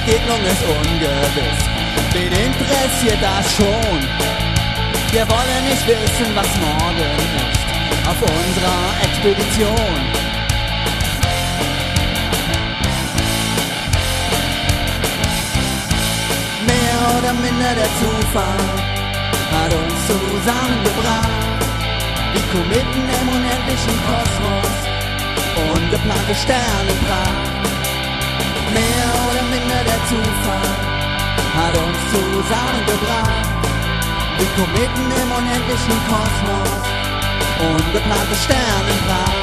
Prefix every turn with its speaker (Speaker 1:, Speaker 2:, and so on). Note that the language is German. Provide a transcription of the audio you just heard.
Speaker 1: Begegnung ist ungewiss. Wen interessiert das schon? Wir wollen nicht wissen, was morgen ist auf unserer Expedition. Mehr oder minder der Zufall hat uns zusammengebracht. Wie Kometen im unendlichen Kosmos, ungeplante Sternenpracht. Mehr oder minder der Zufall hat uns zusammengebracht. Wie Kometen im unendlichen Kosmos, ungeplante Sternenpracht.